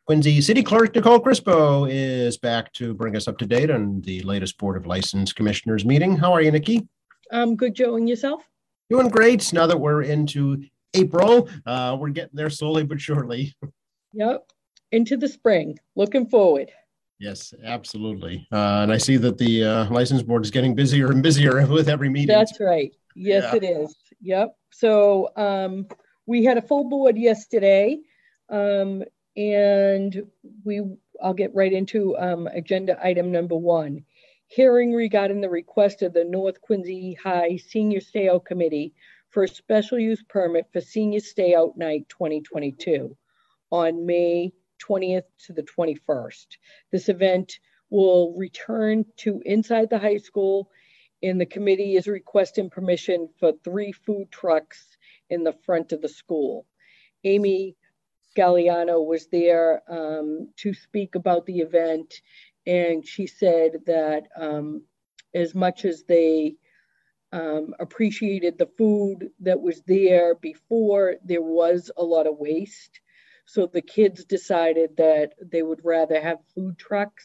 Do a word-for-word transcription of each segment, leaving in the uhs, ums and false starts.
Quincy City Clerk Nicole Crispo is back to bring us up to date on the latest Board of License Commissioners meeting. How are you, Nikki? I'm good, Joe, and yourself? Doing great. Now that we're into April, uh, we're getting there slowly but surely. Yep, into the spring. Looking forward. Yes, absolutely. Uh, and I see that the uh, license board is getting busier and busier with every meeting. That's right. Yes, yeah. It is. Yep. So um, we had a full board yesterday. Um, And we, I'll get right into um, agenda item number one. Hearing regarding the request of the North Quincy High Senior Stay Out Committee for a special use permit for Senior Stay Out Night twenty twenty-two on May twentieth to the twenty-first. This event will return to inside the high school, and the committee is requesting permission for three food trucks in the front of the school. Amy Galliano was there um, to speak about the event, and she said that um, as much as they um, appreciated the food that was there before, there was a lot of waste. So the kids decided that they would rather have food trucks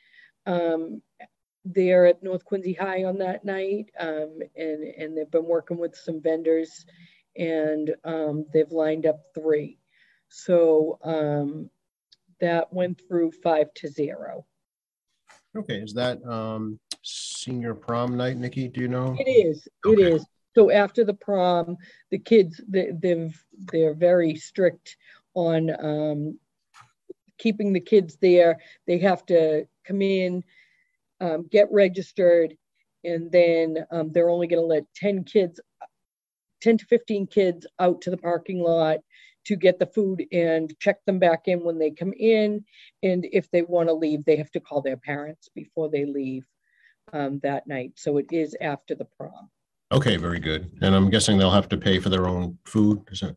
um, there at North Quincy High on that night, um, and, and they've been working with some vendors, and um, they've lined up three. So um, that went through five to zero. Okay, is that um, senior prom night, Nikki? Do you know? It is. It okay. is. So after the prom, the kids they, they've they're very strict on um, keeping the kids there. They have to come in, um, get registered, and then um, they're only going to let ten kids, ten to fifteen kids out to the parking lot to get the food and check them back in when they come in. And if they want to leave, they have to call their parents before they leave um, that night. So it is after the prom. Okay, very good. And I'm guessing they'll have to pay for their own food, is it?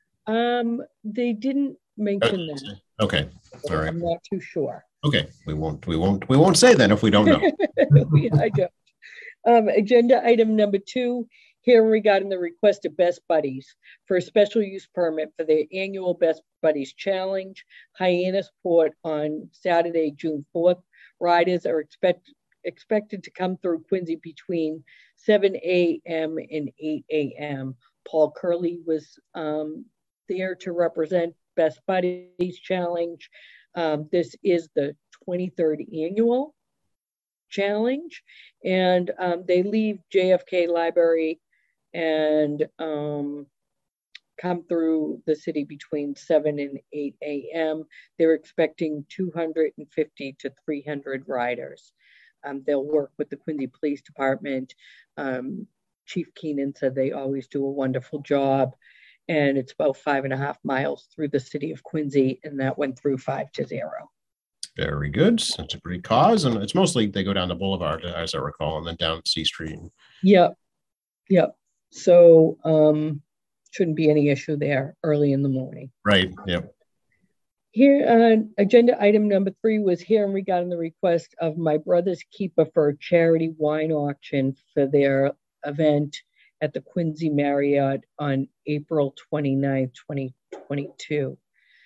Um, they didn't mention uh, that. Okay, all right. I'm not too sure. Okay, we won't, we won't, we won't say that if we don't know. I don't. Um, agenda item number two, hearing regarding the request of Best Buddies for a special use permit for their annual Best Buddies Challenge, Hyannisport on Saturday, June fourth. Riders are expect, expected to come through Quincy between seven a m and eight a m Paul Curley was um, there to represent Best Buddies Challenge. Um, this is the twenty-third annual challenge, and um, they leave J F K Library and um, come through the city between seven and eight a m They're expecting two hundred fifty to three hundred riders. Um, they'll work with the Quincy Police Department. Um, Chief Keenan said they always do a wonderful job, and it's about five and a half miles through the city of Quincy, and that went through five to zero. Very good. That's a pretty cause, and it's mostly they go down the boulevard, as I recall, and then down C Street. Yep, yep. So um, shouldn't be any issue there early in the morning. Right. Yep. Here, uh, agenda item number three was hearing regarding the request of My Brother's Keeper for a charity wine auction for their event at the Quincy Marriott on April twenty-ninth, twenty twenty-two.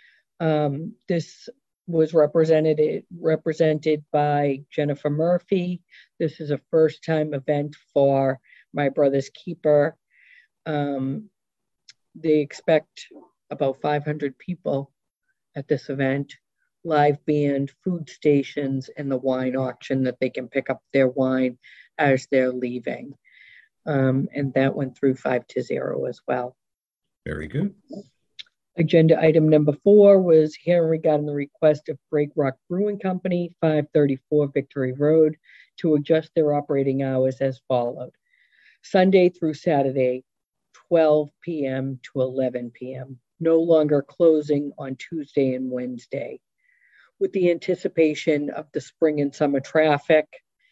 Um, this was represented represented by Jennifer Murphy. This is a first-time event for My Brother's Keeper. Um, they expect about five hundred people at this event, live band, food stations, and the wine auction that they can pick up their wine as they're leaving. Um, and that went through five to zero as well. Very good. Agenda item number four was hearing regarding the request of Break Rock Brewing Company, five thirty-four Victory Road, to adjust their operating hours as followed. Sunday through Saturday, twelve p m to eleven p m, no longer closing on Tuesday and Wednesday. With the anticipation of the spring and summer traffic,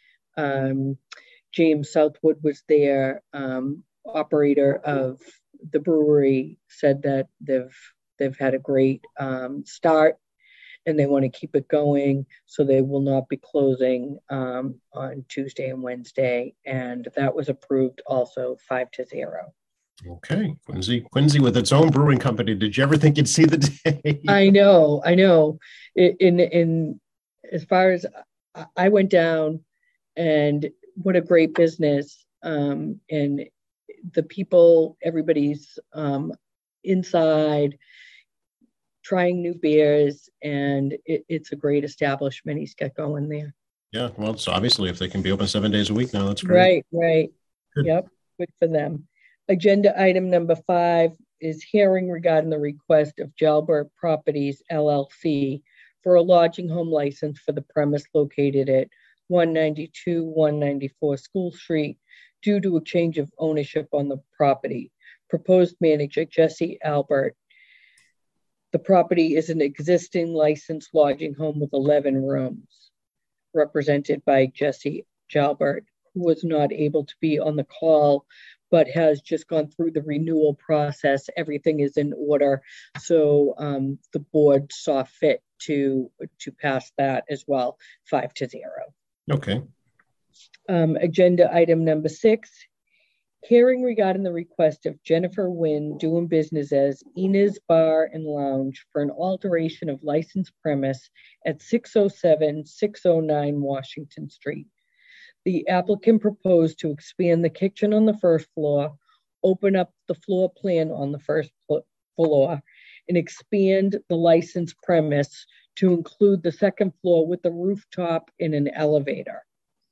um, James Southwood was there, um, operator of the brewery, said that they've they've had a great um, start and they want to keep it going, so they will not be closing um, on Tuesday and Wednesday, and that was approved also five to zero. Okay, Quincy, Quincy with its own brewing company. Did you ever think you'd see the day? I know, I know. I- In in as far as I I went down, and what a great business. Um, and the people, everybody's um, inside trying new beers, and it, it's a great establishment he's got going there. Yeah, well, so obviously if they can be open seven days a week now, that's great. Right, right. Good. Yep, good for them. Agenda item number five is hearing regarding the request of Jalbert Properties L L C for a lodging home license for the premise located at one ninety-two, one ninety-four School Street due to a change of ownership on the property. Proposed manager Jesse Albert. The property is an existing licensed lodging home with eleven rooms, represented by Jesse Jalbert, who was not able to be on the call, but has just gone through the renewal process. Everything is in order. So um, the board saw fit to, to pass that as well, five to zero. Okay. Um, agenda item number six, hearing regarding the request of Jennifer Wynn doing business as Ina's Bar and Lounge for an alteration of licensed premise at six oh seven, six oh nine Washington Street. The applicant proposed to expand the kitchen on the first floor, open up the floor plan on the first floor, and expand the licensed premise to include the second floor with a rooftop and an elevator.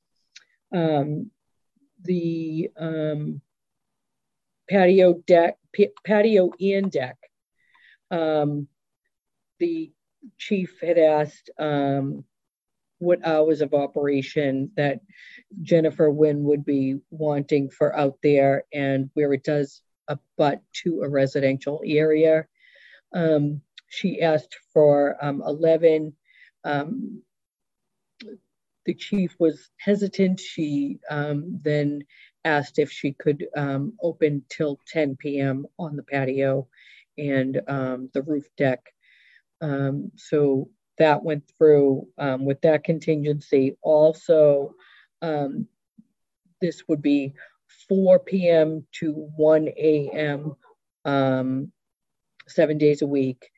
Um, the um, patio deck, patio and deck. Um, the chief had asked um, what hours of operation that Jennifer Wynn would be wanting for out there, and where it does abut to a residential area. Um, she asked for um, eleven. Um, the chief was hesitant. She um, then asked if she could um, open till ten p m on the patio and um, the roof deck. Um, so that went through um, with that contingency. Also, um, this would be four p m to one a m um, seven days a week.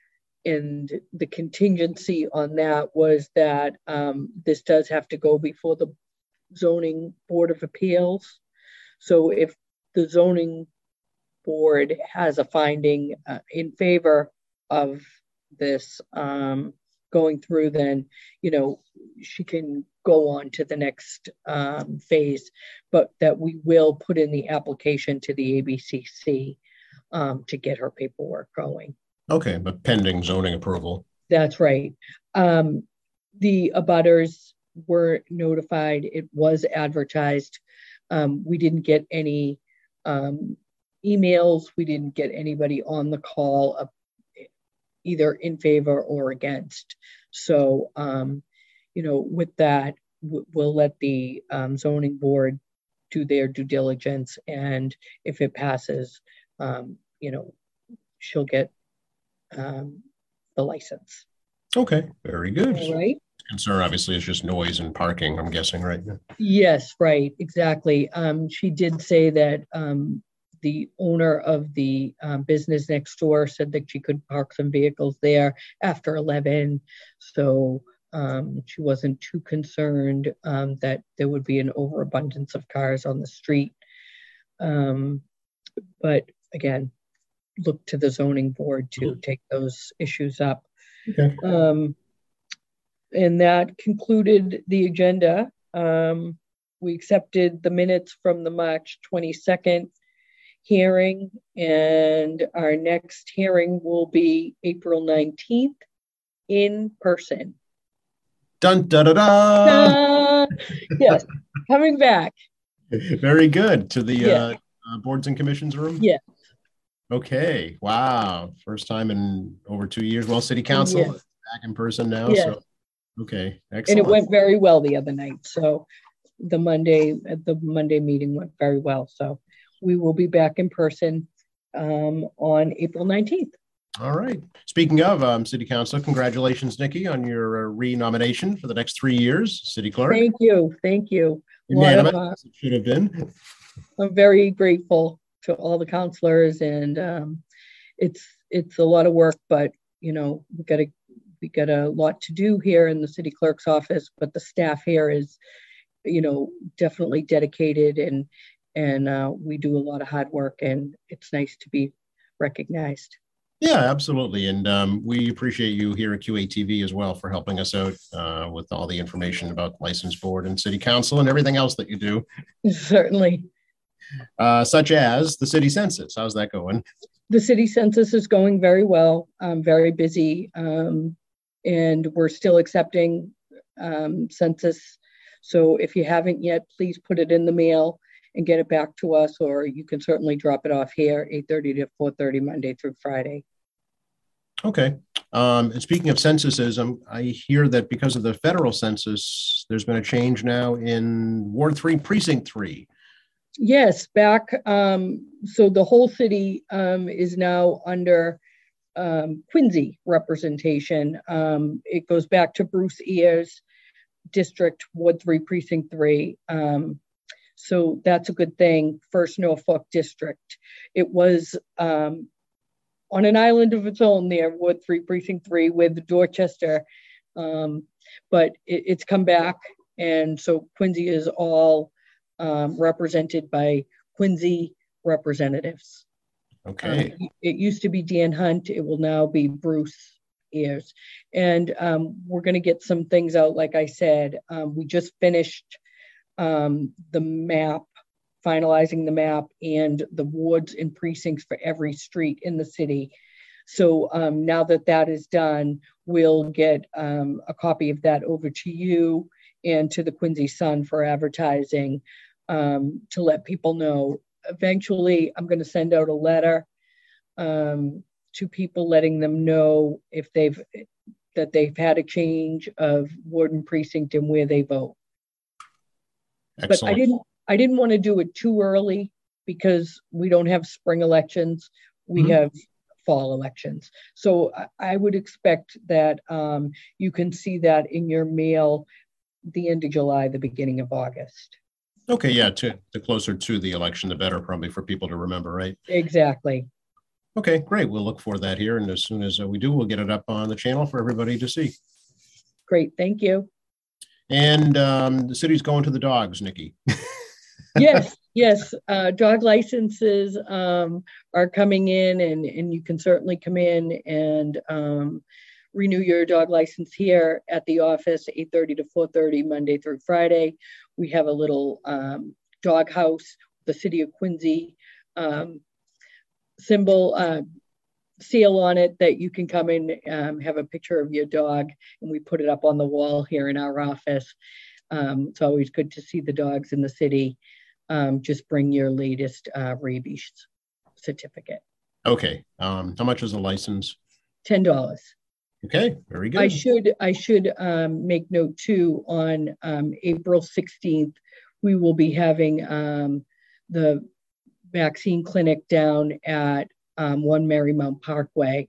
And the contingency on that was that um, this does have to go before the zoning board of appeals. So if the zoning board has a finding uh, in favor of this um, going through, then, you know, she can go on to the next um, phase, but that we will put in the application to the A B C C um, to get her paperwork going. Okay, but pending zoning approval. That's right. Um, the abutters were notified. It was advertised. Um, we didn't get any um, emails. We didn't get anybody on the call uh, either in favor or against. So, um, you know, with that, we'll let the um, zoning board do their due diligence. And if it passes, um, you know, she'll get um, the license. Okay, very good. All right. Concern obviously is just noise and parking, I'm guessing, right? Yes, right, exactly. Um, she did say that um, the owner of the um, business next door said that she could park some vehicles there after eleven. So um, she wasn't too concerned um, that there would be an overabundance of cars on the street. Um, but again, look to the zoning board to take those issues up. Okay. Um, and that concluded the agenda. Um, we accepted the minutes from the March twenty-second hearing, and our next hearing will be April nineteenth in person. Dun, da, da, da. Uh, yes, coming back. Very good. To the yeah. uh, uh, boards and commissions room? Yeah. Okay. Wow. First time in over two years. Well, city council yes. back in person now. Yes. So, okay. Excellent. And it went very well the other night. So the Monday, the Monday meeting went very well. So we will be back in person um, on April nineteenth. All right. Speaking of um, city council, congratulations, Nikki, on your uh, re-nomination for the next three years, city clerk. Thank you. Thank you. Unanimous, uh, it should have been. I'm very grateful. to all the counselors, and um, it's it's a lot of work, but you know, we got a we got a lot to do here in the city clerk's office, but the staff here is, you know, definitely dedicated, and and uh, we do a lot of hard work, and it's nice to be recognized. Yeah, absolutely. And um, we appreciate you here at Q A T V as well for helping us out uh, with all the information about license board and city council and everything else that you do. Certainly. Uh, such as the city census. How's that going? The city census is going very well. I'm very busy, um, and we're still accepting um, census. So if you haven't yet, please put it in the mail and get it back to us, or you can certainly drop it off here, eight thirty to four thirty, Monday through Friday. Okay. Um, and speaking of censuses, um, I hear that because of the federal census, there's been a change now in Ward three, Precinct three. Yes, back. Um, so the whole city um, is now under um, Quincy representation. Um, it goes back to Bruce Ayers District, Ward three, Precinct three. Um, so that's a good thing. First Norfolk District. It was um, on an island of its own there, Ward three, Precinct three, with Dorchester. Um, but it, it's come back. And so Quincy is all um, represented by Quincy representatives. Okay. Um, it used to be Dan Hunt. It will now be Bruce Ayers. And um, we're going to get some things out. Like I said, um, we just finished um, the map, finalizing the map and the wards and precincts for every street in the city. So um, now that that is done, we'll get um, a copy of that over to you and to the Quincy Sun for advertising, um, to let people know. Eventually, I'm going to send out a letter um, to people letting them know if they've that they've had a change of ward and precinct and where they vote. Excellent. But I didn't I didn't want to do it too early because we don't have spring elections. We mm-hmm. have fall elections. So I, I would expect that um, you can see that in your mail the end of July, the beginning of August. Okay, yeah, to, the closer to the election, the better, probably for people to remember, right? Exactly. Okay, great. We'll look for that here. And as soon as uh, we do, we'll get it up on the channel for everybody to see. Great, thank you. And um, the city's going to the dogs, Nikki. Yes, yes. Uh, dog licenses um, are coming in, and, and you can certainly come in and um, renew your dog license here at the office, eight thirty to four thirty, Monday through Friday. We have a little um, dog house, the city of Quincy um, symbol, uh, seal on it that you can come in, um, have a picture of your dog, and we put it up on the wall here in our office. Um, it's always good to see the dogs in the city. Um, just bring your latest uh, rabies certificate. Okay. Um, how much is the license? ten dollars. Okay, very good. I should I should um, make note too, on um, April sixteenth, we will be having um, the vaccine clinic down at um, One Marymount Parkway.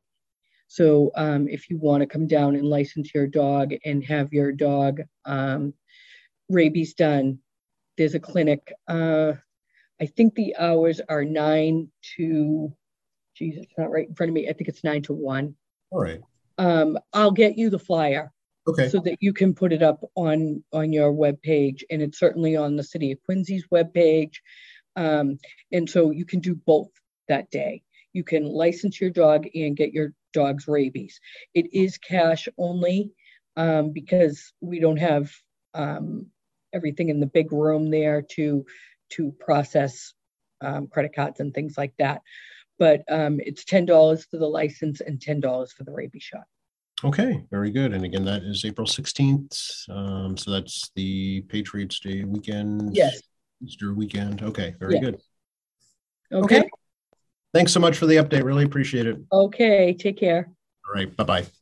So um, if you want to come down and license your dog and have your dog um, rabies done, there's a clinic. Uh, I think the hours are nine to, geez, it's not right in front of me. I think it's nine to one. All right. Um, I'll get you the flyer, okay, so that you can put it up on on your webpage, and it's certainly on the City of Quincy's webpage. Um, and so you can do both that day. You can license your dog and get your dog's rabies. It is cash only um, because we don't have um, everything in the big room there to to process um, credit cards and things like that. But um, it's ten dollars for the license and ten dollars for the rabies shot. Okay, very good. And again, that is April sixteenth. Um, so that's the Patriots Day weekend. Yes. Easter weekend. Okay, very yes. good. Okay. okay. Thanks so much for the update. Really appreciate it. Okay, take care. All right, bye-bye.